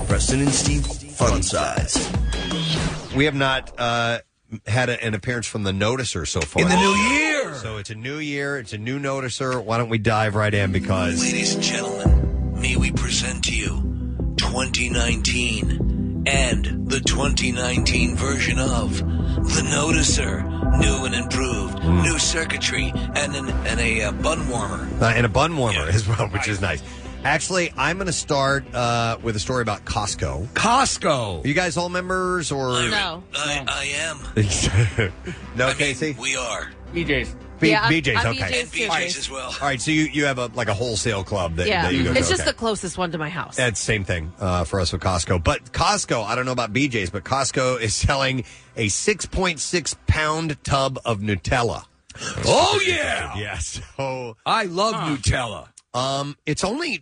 Preston and Steve Fun Size. We have not had an appearance from the Noticer so far. In the new year! So it's a new year. It's a new Noticer. Why don't we dive right in because... Ladies and gentlemen, may we present to you 2019 and the 2019 version of the Noticer. New and improved, new circuitry, and a bun warmer. And a bun warmer as well, which is nice. Actually, I'm going to start with a story about Costco. Costco! Are you guys all members or... No. I am. No, Casey? We are. BJ's. BJ's, I'm okay. And BJ's as well. All right, so you have a wholesale club that you go to. It's just the closest one to my house. That's the same thing for us with Costco. But Costco, I don't know about BJ's, but Costco is selling a 6.6-pound tub of Nutella. Oh, yeah! Yes. So, I love Nutella. It's only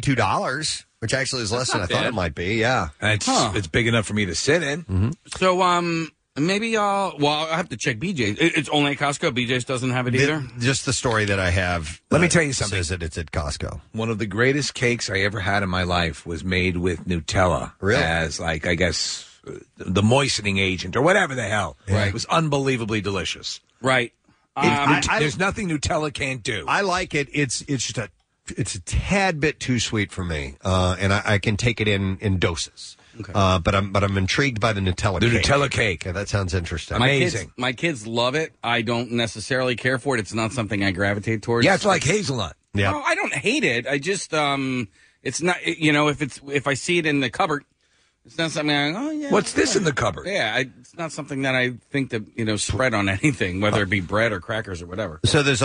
$22, which actually is less than I thought it might be. Yeah. It's big enough for me to sit in. Mm-hmm. So, maybe I'll have to check BJ's. It's only at Costco. BJ's doesn't have it either? Just the story that I have. Let me tell you something. Says that it's at Costco. One of the greatest cakes I ever had in my life was made with Nutella. Really? As, I guess, the moistening agent or whatever the hell. Right. It was unbelievably delicious. Right. There's nothing Nutella can't do. I like it. It's just it's a tad bit too sweet for me, and I can take it in doses. Okay. But I'm intrigued by the Nutella cake. Nutella cake. Yeah, that sounds interesting. Amazing. My kids love it. I don't necessarily care for it. It's not something I gravitate towards. Yeah, it's like hazelnut. Yeah. No, I don't hate it. I just it's not. If I see it in the cupboard, it's not something. What's this in the cupboard? Yeah, it's not something that I think to spread on anything, whether it be bread or crackers or whatever. So there's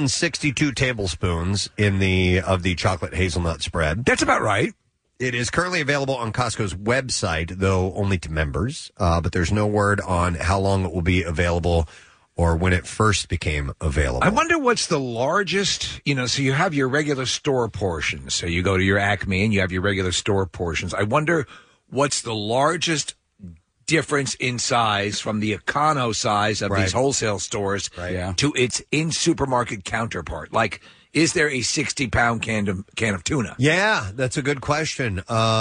162 tablespoons of the chocolate hazelnut spread. That's about right. It is currently available on Costco's website, though only to members. But there's no word on how long it will be available or when it first became available. I wonder what's the largest, so you have your regular store portions. So you go to your Acme and you have your regular store portions. I wonder what's the largest difference in size from the econo size of these wholesale stores to its in-supermarket counterpart. Like, is there a 60-pound can of tuna? Yeah, that's a good question.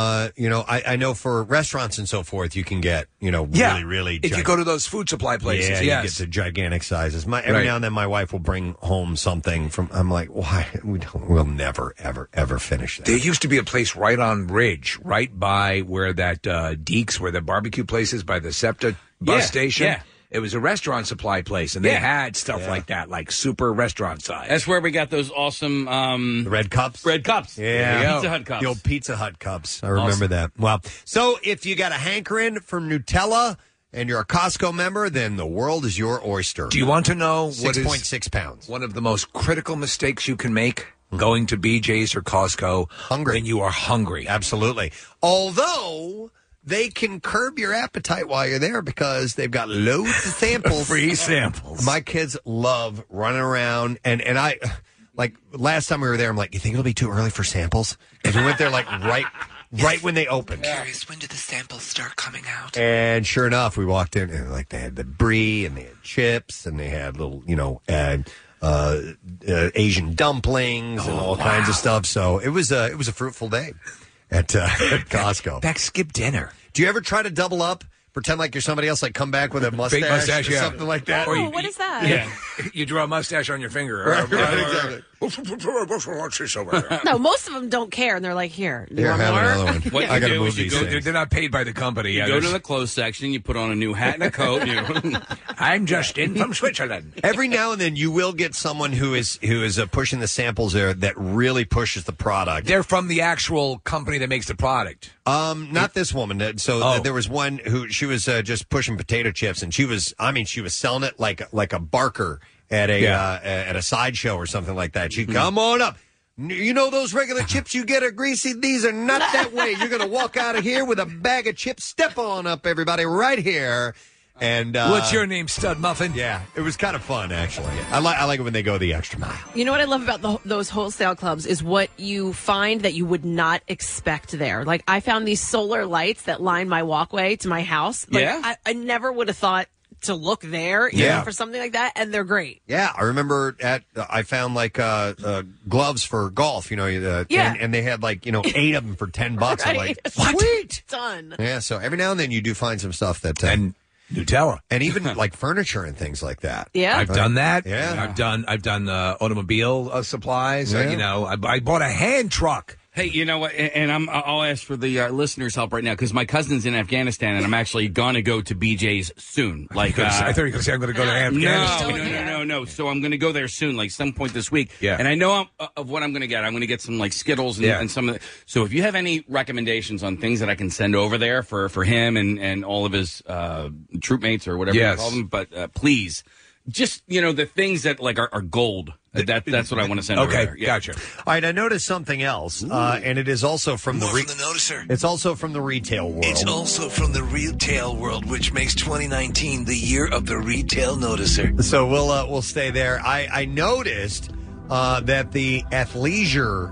I know for restaurants and so forth, you can get, really if you go to those food supply places, you get the gigantic sizes. Every now and then my wife will bring home something I'm like, why? We'll never, ever, ever finish that. There used to be a place right on Ridge, right by where that Deeks, where the barbecue place is, by the SEPTA bus station. Yeah. It was a restaurant supply place, and they had stuff like that, like super restaurant size. That's where we got those awesome the red cups. Red cups. Yeah. Pizza Hut cups. The old Pizza Hut cups. I remember that. Well, so if you got a hankering for Nutella and you're a Costco member, then the world is your oyster. Do you want to know what is 6.6 pounds? One of the most critical mistakes you can make going to BJ's or Costco when you are hungry. Absolutely. Although they can curb your appetite while you're there because they've got loads of samples. Free samples. My kids love running around, and I, like, last time we were there, I'm like, you think it'll be too early for samples? Because we went there, like, right when they opened. Curious, when did the samples start coming out? And sure enough, we walked in, and, like, they had the brie, and they had chips, and they had little, Asian dumplings and all kinds of stuff. So it was a fruitful day at Costco. Back skip dinner. Do you ever try to double up? Pretend like you're somebody else, like come back with a mustache, Fake mustache, or yeah. something like that? Oh, what is that? Yeah. You draw a mustache on your finger. Right, exactly. What's this over there? No, most of them don't care, and they're like, here, you Here, want have more? another one. What I you got to do move is you these go- things. They're not paid by the company. You go to the clothes section, you put on a new hat and a coat. I'm Justin from Switzerland. Every now and then, you will get someone who is pushing the samples there that really pushes the product. They're from the actual company that makes the product. Not this woman. So there was one who she was just pushing potato chips, and she was selling it like a barker at a sideshow or something like that. She'd come on up. You know those regular chips you get at Greasy? These are not that way. You're going to walk out of here with a bag of chips. Step on up, everybody, right here. And what's your name, Stud Muffin? Yeah, it was kind of fun, actually. I like it when they go the extra mile. You know what I love about those wholesale clubs is what you find that you would not expect there. Like, I found these solar lights that line my walkway to my house. Like, yeah? I never would have thought to look there, you know, for something like that, and they're great. Yeah, I remember I found like gloves for golf, you know, and they had like 8 of them for $10. Right. I'm like, sweet, done. Yeah, so every now and then you do find some stuff that and Nutella, and even like furniture and things like that. Yeah, I've done that. Yeah, I've done automobile supplies. Yeah. I bought a hand truck. Hey, you know what? And I'll ask for the listeners' help right now because my cousin's in Afghanistan, and I'm actually gonna go to BJ's soon. Like, I thought you were going to say I'm going to go to Afghanistan. No. So I'm gonna go there soon, like some point this week. Yeah. And I know of what I'm gonna get. I'm gonna get some like Skittles and some of the. So if you have any recommendations on things that I can send over there for him and all of his troop mates or whatever you call them, but please. Just, the things that like are gold. That's what I want to send over there. Okay, gotcha. All right, I noticed something else, and it is also from More from the noticer. It's also from the retail world. It's also from the retail world, which makes 2019 the year of the retail noticer. So we'll stay there. I noticed that the athleisure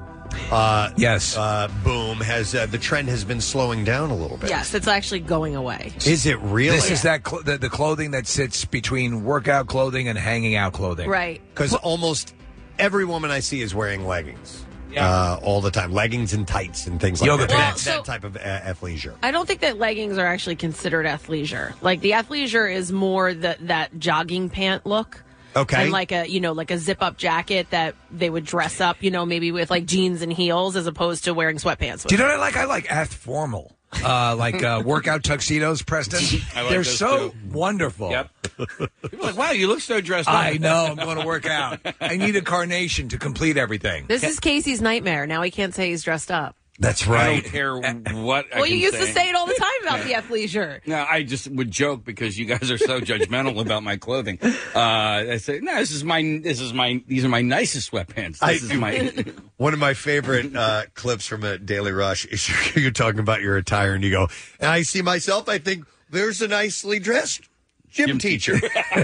boom has the trend has been slowing down a little bit. Yes, it's actually going away. Is it really? This is that the clothing that sits between workout clothing and hanging out clothing. Right. Because almost every woman I see is wearing leggings. All the time. Leggings and tights and things like Yoga that. pants. That type of athleisure. I don't think that leggings are actually considered athleisure. Like, the athleisure is more that jogging pant look. Okay. And like a zip-up jacket that they would dress up, maybe with like jeans and heels as opposed to wearing sweatpants. Do you know what I like? I like ath formal. Workout tuxedos, Preston. I like They're those so too. wonderful. Yep. People are like, wow, you look so dressed up. I know. I'm going to work out. I need a carnation to complete everything. This is Casey's nightmare. Now he can't say he's dressed up. That's I right. don't care what. Well, you used to say it all the time about the athleisure. No, I just would joke because you guys are so judgmental about my clothing. I say, no, these are my nicest sweatpants. This is my. One of my favorite clips from a Daily Rush is you're talking about your attire and you go, and I see myself. I think there's a nicely dressed gym teacher.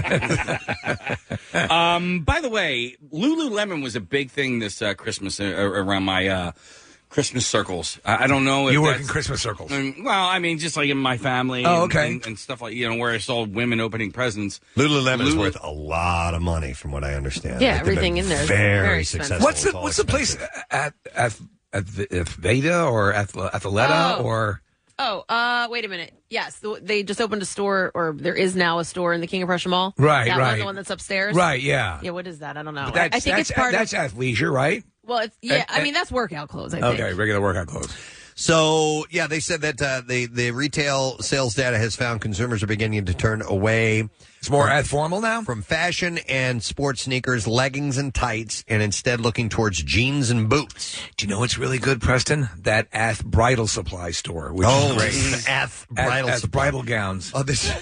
By the way, Lululemon was a big thing this Christmas around my. Christmas circles. I don't know if you work in Christmas circles. Well, I mean, just like in my family. Oh, okay. And stuff like, where I saw women opening presents. Lululemon is worth a lot of money, from what I understand. Yeah, Like, they've everything been in there is very very expensive. successful. What's the place at Veda or Athleta or? Oh, wait a minute. Yes, they just opened a store, or there is now a store in the King of Prussia Mall. Right, that right. One, the one that's upstairs. Right, yeah. Yeah, what is that? I don't know. But I think it's part that's of. athleisure, right? Well, it's I mean that's workout clothes. I think. Okay, regular workout clothes. So, yeah, they said that the retail sales data has found consumers are beginning to turn away. It's more formal now? From fashion and sports sneakers, leggings and tights, and instead looking towards jeans and boots. Do you know what's really good, Preston? That Ath Bridal Supply store. Which is great. Ath Bridal Ath Supply. bridal gowns. Oh, this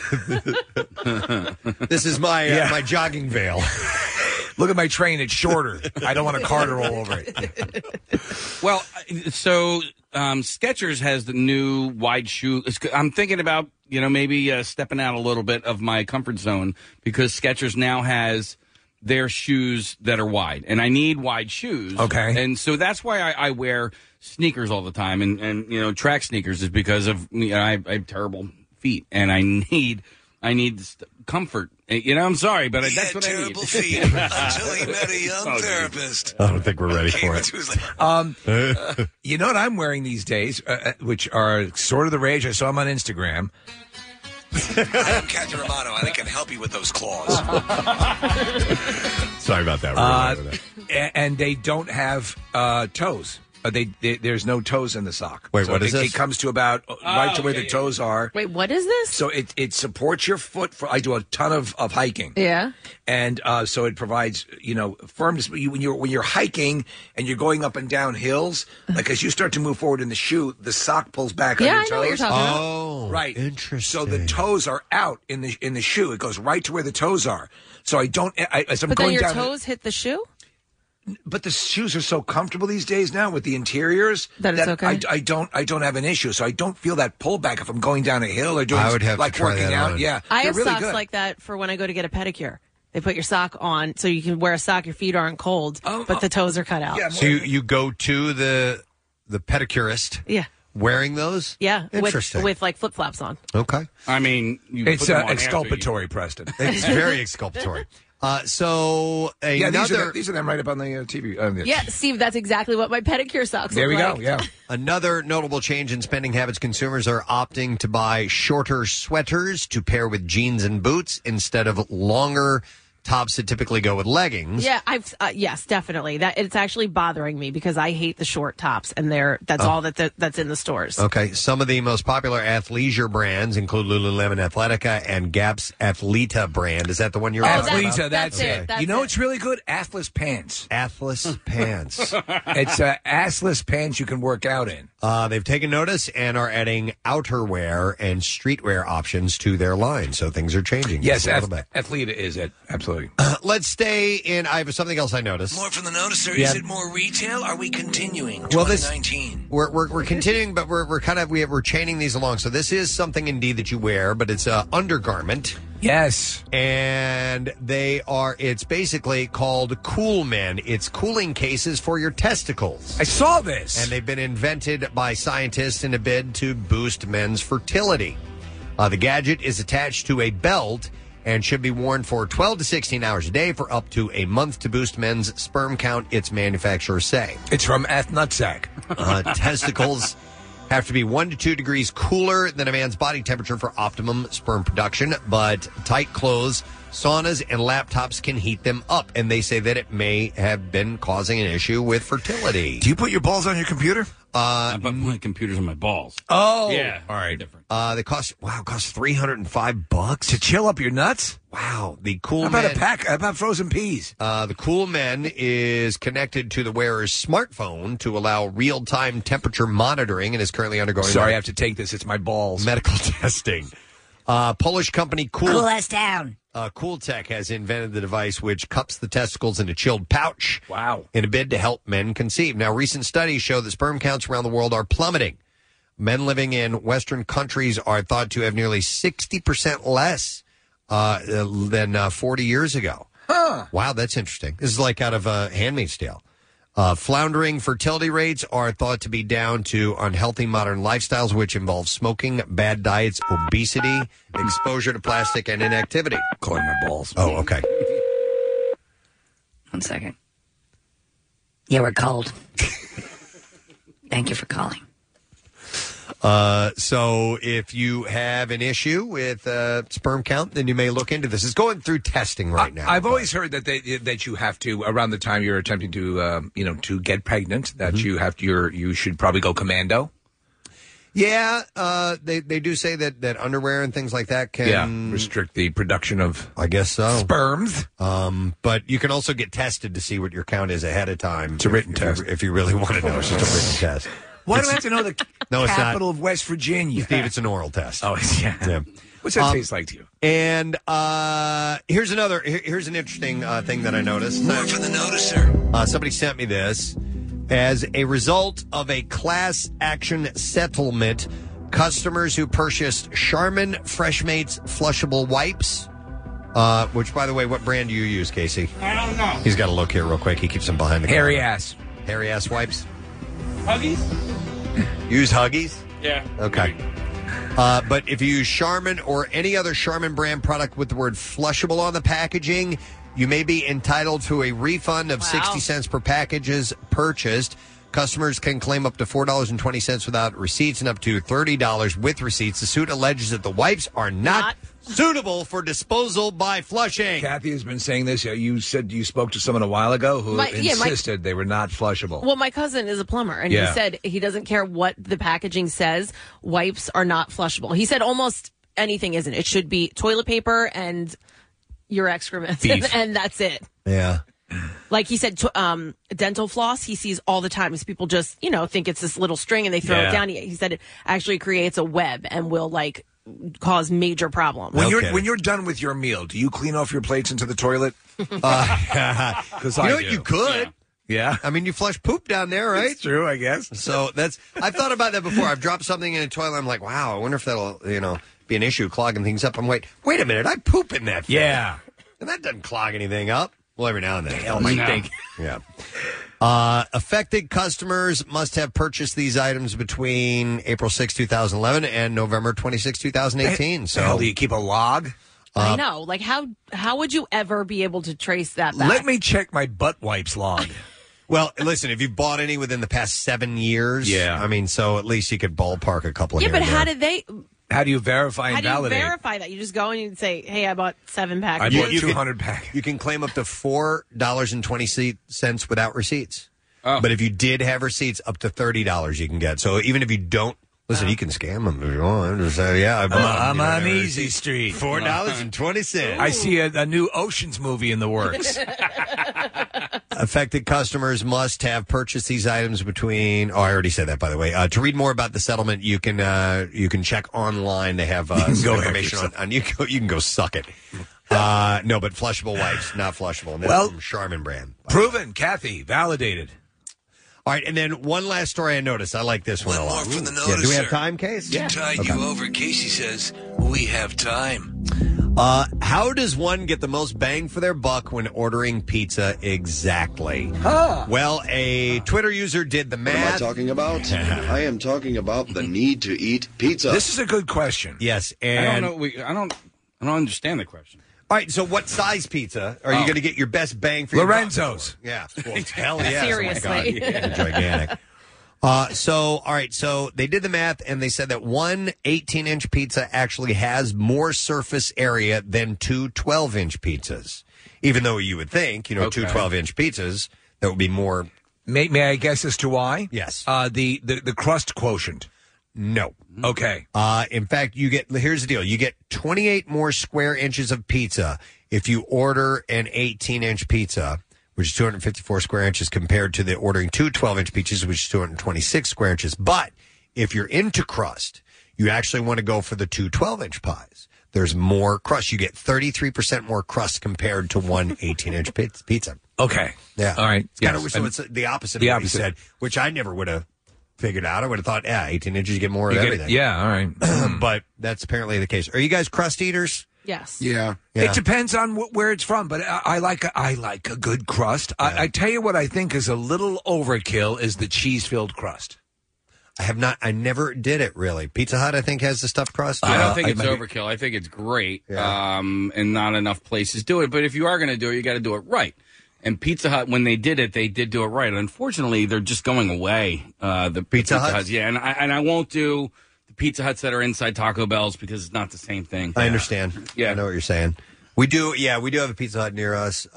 is my my jogging veil. Look at my train. It's shorter. I don't want a Carter all over it. Well, so Skechers has the new wide shoe. I'm thinking about, maybe stepping out a little bit of my comfort zone because Skechers now has their shoes that are wide, and I need wide shoes. Okay. And so that's why I wear sneakers all the time, and track sneakers is because of I have terrible feet, and I need comfort. I'm sorry, but that's what I need. Terrible feet until he met a young therapist. I don't think we're ready for it. You know what I'm wearing these days, which are sort of the rage. I saw them on Instagram. I am Captain Romano, and I can help you with those claws. Sorry about that. And they don't have toes. There's no toes in the sock. Wait, so what is this? It comes to about right to where the toes are. Wait, what is this? So it supports your foot. I do a ton of hiking. Yeah. And so it provides, firmness. When you're hiking and you're going up and down hills, like as you start to move forward in the shoe, the sock pulls back on your toes. I know what you're talking about. Oh, right. Interesting. So the toes are out in the shoe. It goes right to where the toes are. So I don't. As I'm But going then your down, toes hit the shoe? but the shoes are so comfortable these days now with the interiors that it's okay. I don't have an issue, so I don't feel that pullback if I'm going down a hill or doing I would have like to try working that out. on. Yeah, I they're have really socks good. like that for when I go to get a pedicure. They put your sock on so you can wear a sock. Your feet aren't cold, but the toes are cut out. Yeah, So you go to the pedicurist. Yeah. wearing those? Yeah, Interesting. with like flip flops on. Okay. I mean, it's exculpatory, Preston. It's very exculpatory. So another these are them right up on the TV. Yeah, Steve, that's exactly what my pedicure socks There look we like. go. Yeah. Another notable change in spending habits: consumers are opting to buy shorter sweaters to pair with jeans and boots instead of longer tops that typically go with leggings. Yeah, yes, definitely. That it's actually bothering me because I hate the short tops, and that's all that's in the stores. Okay, some of the most popular athleisure brands include Lululemon Athletica and Gap's Athleta brand. Is that the one you're talking about? Athleta, that's it. You know what's really good? Athless pants. Athless pants. It's assless pants you can work out in. They've taken notice and are adding outerwear and streetwear options to their line, so things are changing. Yes, just a little bit. Athleta is it. Absolutely. Let's stay in. I have something else I noticed. More from the Noticer. Yeah. Is it more retail? Are we continuing? Well, 2019. We're continuing, but we're chaining these along. So this is something indeed that you wear, but it's a undergarment. Yes. And it's basically called Cool Men. It's cooling cases for your testicles. I saw this. And they've been invented by scientists in a bid to boost men's fertility. The gadget is attached to a belt and should be worn for 12 to 16 hours a day for up to a month to boost men's sperm count, its manufacturers say. It's from Nutsack. Testicles have to be 1 to 2 degrees cooler than a man's body temperature for optimum sperm production, but tight clothes, saunas, and laptops can heat them up, and they say that it may have been causing an issue with fertility. Do you put your balls on your computer? I put my computers on my balls. Oh, yeah. All right. Different. They cost $305 to chill up your nuts. Wow, the Cool How about Men. How about frozen peas? The Cool Men is connected to the wearer's smartphone to allow real-time temperature monitoring and is currently undergoing. Sorry, I have to take this. It's my balls. Medical testing. Polish company Cool us down. Cool Tech has invented the device which cups the testicles in a chilled pouch. Wow. In a bid to help men conceive. Now, recent studies show that sperm counts around the world are plummeting. Men living in Western countries are thought to have nearly 60% less than 40 years ago. Huh. Wow, that's interesting. This is like out of Handmaid's Tale. Floundering fertility rates are thought to be down to unhealthy modern lifestyles, which involve smoking, bad diets, obesity, exposure to plastic, and inactivity. Calling my balls. Oh, okay. 1 second. Yeah, we're cold. Thank you for calling. So if you have an issue with sperm count, then you may look into this. It's going through testing right now. I've always heard that that you have to, around the time you're attempting to to get pregnant, that you should probably go commando. Yeah, they do say that underwear and things like that can restrict the production of, I guess so, sperms. But you can also get tested to see what your count is ahead of time. It's a written test. If you really want to know. It's just a written test. Why do I have to know the No, it's capital not. of West Virginia? Steve, it's an oral test. Oh, yeah. What's that taste like to you? And here's an interesting thing that I noticed. More from the Noticer. Somebody sent me this. As a result of a class action settlement, customers who purchased Charmin Freshmates flushable wipes, which, by the way, what brand do you use, Casey? I don't know. He's got to look here real quick. He keeps them behind the Hairy counter. ass. Hairy ass wipes? Huggies? Use Huggies? Yeah. Okay. But if you use Charmin or any other Charmin brand product with the word flushable on the packaging, you may be entitled to a refund of 60 cents per packages purchased. Customers can claim up to $4.20 without receipts and up to $30 with receipts. The suit alleges that the wipes are not suitable for disposal by flushing. Kathy has been saying this. You said you spoke to someone a while ago who insisted they were not flushable. Well, my cousin is a plumber, and he said he doesn't care what the packaging says. Wipes are not flushable. He said almost anything isn't. It should be toilet paper and your excrement, and that's it. Yeah. Like he said, dental floss, he sees all the time. Is people just, think it's this little string and they throw it down. He said it actually creates a web and will, cause major problems. When you're done with your meal, do you clean off your plates into the toilet? Because you could. Yeah. I mean, you flush poop down there, right? It's true, I guess. So I've thought about that before. I've dropped something in a toilet. I'm like, wow, I wonder if that'll, be an issue, clogging things up. I'm wait a minute, I poop in that thing. Yeah. And that doesn't clog anything up. Well, every now and then. Hell, might think. Yeah. Affected customers must have purchased these items between April 6, 2011 and November 26, 2018. So, hell, do you keep a log? I know. Like, how would you ever be able to trace that back? Let me check my butt wipes log. Well, listen, if you've bought any within the past 7 years, I mean, so at least you could ballpark a couple here but and how there. did they... How do you verify and How do you validate? verify that? You just go and you say, hey, I bought 7 packs. I bought 200 packs. You can claim up to $4.20 without receipts. Oh. But if you did have receipts, up to $30 you can get. So even if you don't, listen, you can scam them if you want. Just say, I bought I'm on Easy Street. $4.20. I see a new Oceans movie in the works. Affected customers must have purchased these items between. Oh, I already said that, by the way. To read more about the settlement, you can check online. They have some information on you. You can go suck it. No, but flushable wipes, not flushable. And that's from Charmin brand. Proven, Kathy, validated. All right, and then one last story I noticed. I like this one a lot. More from the Do we have noticer. time, Case? To tide you over, Casey says, we have time. How does one get the most bang for their buck when ordering pizza exactly? Well, a Twitter user did the math. What am I talking about? I am talking about the need to eat pizza. This is a good question. Yes, and I don't understand the question. All right, so what size pizza are you going to get your best bang for Lorenzo's. your buck? Yeah. Well, hell yeah. Seriously. Oh my God. Yeah, gigantic. All right, so they did the math, and they said that one 18-inch pizza actually has more surface area than two 12-inch pizzas. Even though you would think, two 12-inch pizzas, that would be more. May I guess as to why? Yes. The crust quotient. No. Okay. In fact, here's the deal. You get 28 more square inches of pizza if you order an 18-inch pizza, which is 254 square inches, compared to the ordering two 12-inch pizzas, which is 226 square inches. But if you're into crust, you actually want to go for the two 12-inch pies. There's more crust. You get 33% more crust compared to one 18-inch pizza. Okay. Yeah. All right. It's kind of, so it's the opposite of what you said, which I never would have figured out. I would have thought, 18 inches, you get more of everything. Yeah, all right. But that's apparently the case. Are you guys crust eaters? Yes. Yeah. It depends on where it's from, but I like a good crust. Yeah. I tell you what I think is a little overkill is the cheese-filled crust. I never did it, really. Pizza Hut, I think, has the stuffed crust. I don't think it's overkill. I think it's great, and not enough places do it. But if you are going to do it, you got to do it right. And Pizza Hut, when they did do it right. Unfortunately, they're just going away. The Pizza Huts, yeah. And I won't do the Pizza Huts that are inside Taco Bell's because it's not the same thing. I understand. Yeah, I know what you're saying. We do have a Pizza Hut near us.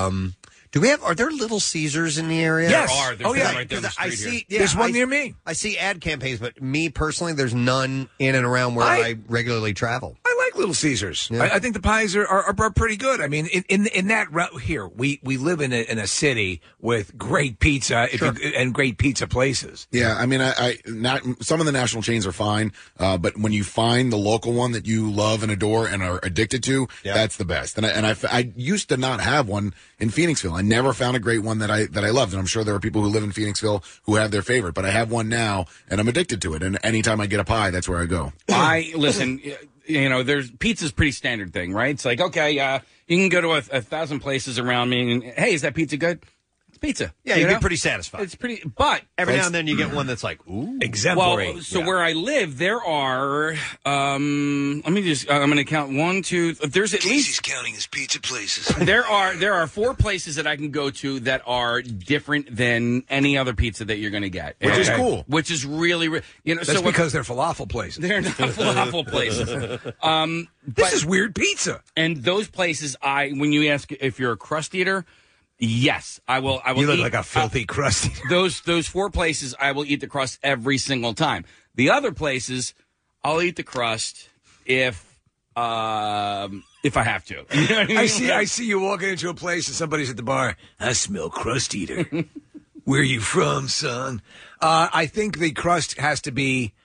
Are there Little Caesars in the area? Yes. There are. There's one right down the street here. There's one near me. I see ad campaigns, but me personally, there's none in and around where I regularly travel. I like Little Caesars. Yeah. I think the pies are pretty good. I mean, in that route here, we live in a city with great pizza and great pizza places. Yeah, I mean, not some of the national chains are fine, but when you find the local one that you love and adore and are addicted to, that's the best. And I used to not have one in Phoenixville. I never found a great one that I loved, and I'm sure there are people who live in Phoenixville who have their favorite, but I have one now, and I'm addicted to it. And anytime I get a pie, that's where I go. Listen. There's pizza's pretty standard thing, right? It's like, okay, you can go to 1,000 places around me, and hey, is that pizza good? It's pizza. Yeah, you'd be pretty satisfied. It's pretty, but every now and then you get one that's like, ooh, exemplary. Well, where I live, there are. I'm going to count 1, 2. There's at least. He's counting his pizza places. There are 4 places that I can go to that are different than any other pizza that you're going to get, which is cool. Which is really, That's because they're falafel places. They're not falafel places. This is weird pizza. And those places, when you ask if you're a crust eater. Yes, I will. You look like a filthy crust eater. Those 4 places, I will eat the crust every single time. The other places, I'll eat the crust if I have to. You know what I mean? I see you walking into a place and somebody's at the bar. I smell crust eater. Where are you from, son? I think the crust has to be.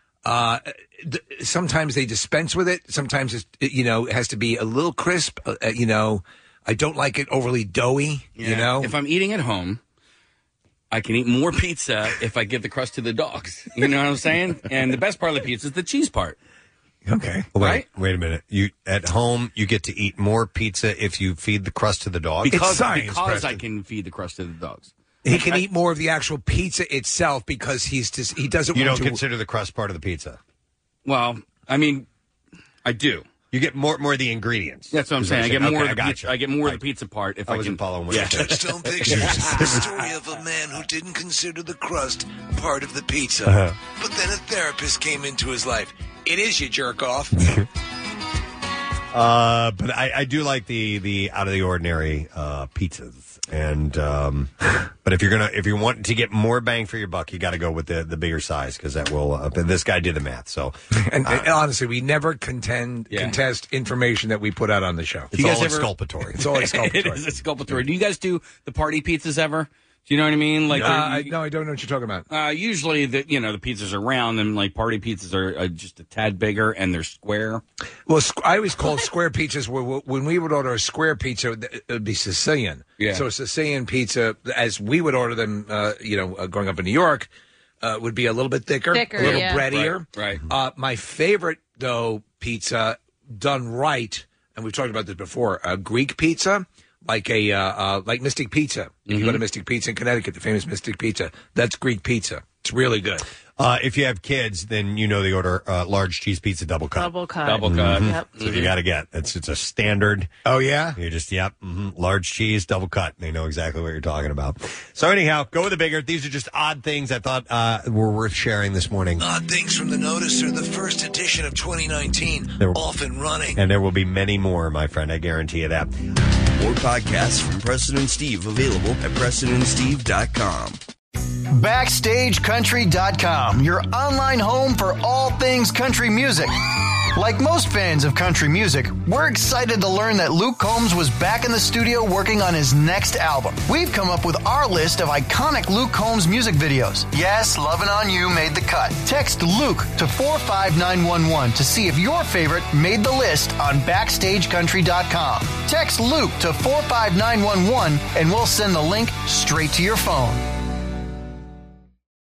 Sometimes they dispense with it. Sometimes it has to be a little crisp. I don't like it overly doughy, If I'm eating at home, I can eat more pizza if I give the crust to the dogs. You know what I'm saying? And the best part of the pizza is the cheese part. Okay. Wait a minute. You at home, you get to eat more pizza if you feed the crust to the dogs? Because I can feed the crust to the dogs. He can eat more of the actual pizza itself because he doesn't. You want don't to consider the crust part of the pizza. Well, I mean, I do. You get more of the ingredients. That's what I'm saying. I get more of the pizza. I get more of the pizza part if I wasn't following what you said. Touchstone Pictures is the story of a man who didn't consider the crust part of the pizza. But then a therapist came into his life. It is, you jerk off. But I do like the out of the ordinary pizzas, and but if you want to get more bang for your buck, you got to go with the bigger size because that will. This guy did the math, so and honestly, we never contest information that we put out on the show. It's all exculpatory. It's all exculpatory. It is exculpatory. Do you guys do the party pizzas ever? Do you know what I mean? Like, no, I don't know what you're talking about. Usually, the pizzas are round, and like party pizzas are just a tad bigger, and they're square. Well, I always call square pizzas. When we would order a square pizza, it would be Sicilian. Yeah. So a Sicilian pizza, as we would order them, growing up in New York, would be a little bit thicker, a little breadier. Right. My favorite though pizza done right, and we've talked about this before, Greek pizza. Like like Mystic Pizza. If you go to Mystic Pizza in Connecticut, the famous Mystic Pizza, that's Greek pizza. It's really good. If you have kids, then they order large cheese pizza double cut. Double cut. Mm-hmm. Yep. So you got to get it's a standard. Oh yeah, you just large cheese double cut. They know exactly what you're talking about. So anyhow, go with the bigger. These are just odd things I thought were worth sharing this morning. Odd things from the Noticer, the first edition of 2019, off and running. And there will be many more, my friend. I guarantee you that. More podcasts from Preston and Steve available at PrestonandSteve.com. BackstageCountry.com, your online home for all things country music. Like most fans of country music, we're excited to learn that Luke Combs was back in the studio working on his next album. We've come up with our list of iconic Luke Combs music videos. Yes, Lovin' On You made the cut. Text Luke to 45911 to see if your favorite made the list on BackstageCountry.com. Text Luke to 45911 and we'll send the link straight to your phone.